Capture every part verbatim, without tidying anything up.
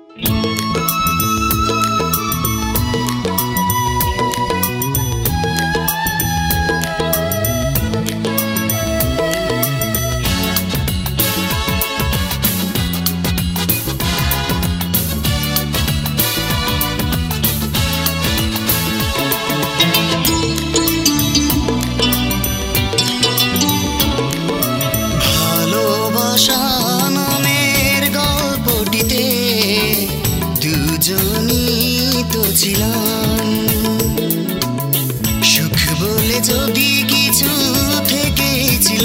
সুখ বলে যদি কিছু থেকেছিল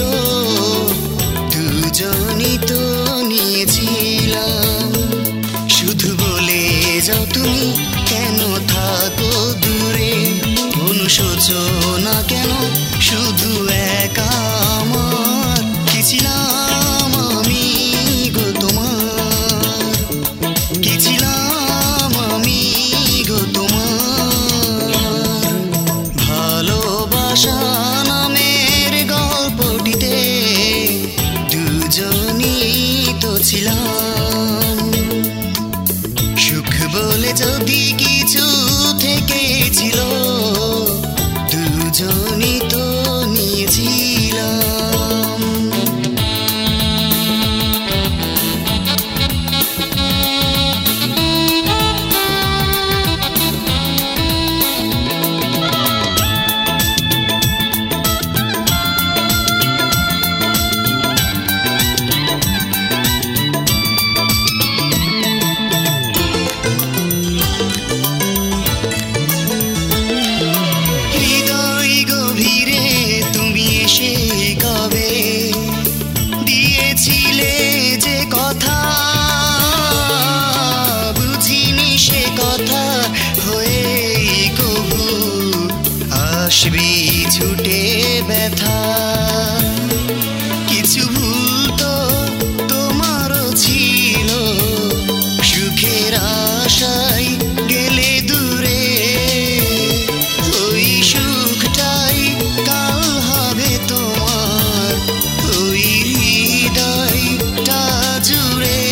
দুজনই তো নিয়েছিলাম। শুধু বলে যাও তুমি কেন থাকো দূরে, অনুশোচনা কেন শুধু একা আমার। কি ছিলাম আমি গো তোমার, কি ছিলাম আমি গো তোমার। ভালোবাসা নামের গল্পটিতে দুজনই তো ছিলাম। সুখ বলে যদি কিছু থেকেছিল দুজনই তো নিয়েছিলাম। দিয়েছিলে যে কথা বুঝিনি সে কথা হয়ে কবু আসবি ছুটে ব্যথা। কিছু ভুল তো তোমারও ছিল, সুখের আশায় গেলে দূরে। ওই সুখটাই কাল হবে তোমার, ওই হৃদয়টা জুড়ে।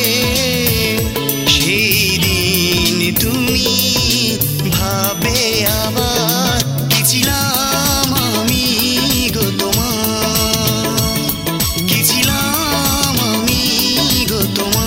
সেই দিন তুমি ভাবে আবার কি ছিলাম আমি গো তোমার, কি ছিলাম আমি গো তোমার।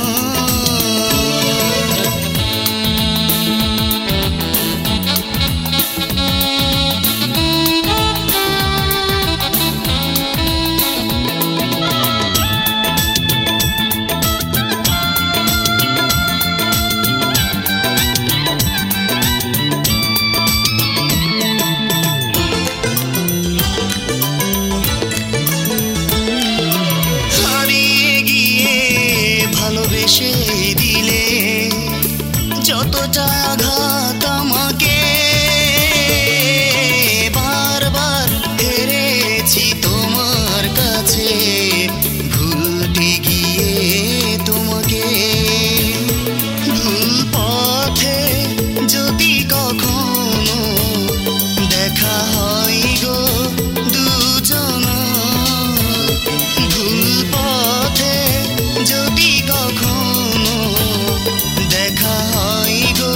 ভালোবেসে দিলে যতটা আঘাত আমাকে, বারবার হেরেছি তোমার কাছে ভুলতে গিয়ে তোমাকে। ভুল পথে যদি কখনো দেখা হয় গো দুজনা, ভুল পথে যদি কখনো দেখা হয় গো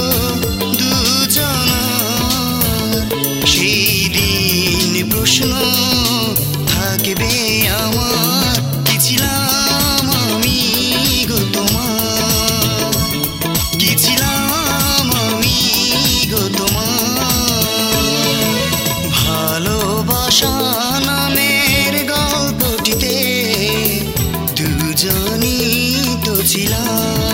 দুজনার, সেই দিন প্রশ্ন থাকবে আমার কি ছিলাম আমি গো তোমার, কি ছিলাম আমি গো তোমার। ভালোবাসা নামের গল্পটিতে দুজনই তো ছিলাম।